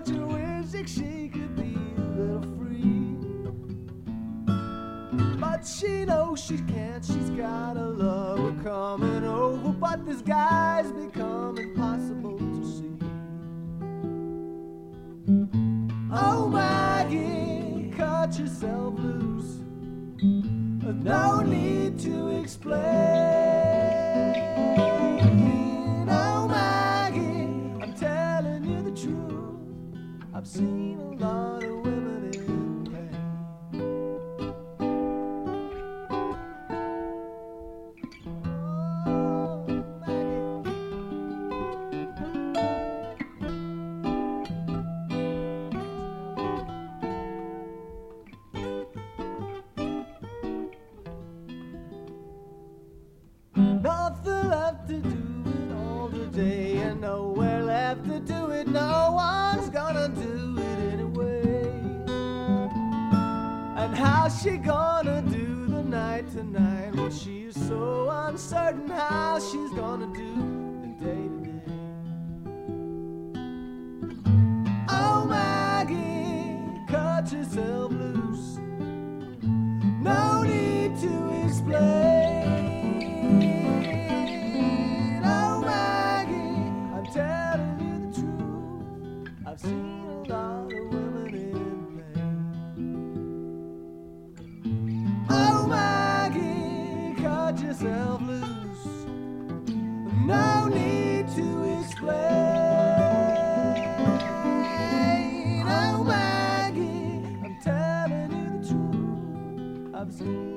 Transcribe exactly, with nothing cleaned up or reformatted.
such a wish that she could be a little free. But she knows she can't, she's got a lover coming over. But this guy's become impossible to see. Oh Maggie, cut yourself loose. No need to explain. Oh Maggie, I'm telling you the truth. I've seen a lot of women in pain. Nothing left to do it all today, and nowhere left to do it. No one's gonna do it anyway. And how's she gonna do the night tonight when she's so uncertain how she's gonna do the day to day? Oh Maggie, cut yourself loose. No need to explain. I've seen a lot of women in pain. Oh Maggie, cut yourself loose. No need to explain. Oh Maggie, I'm telling you the truth. I've seen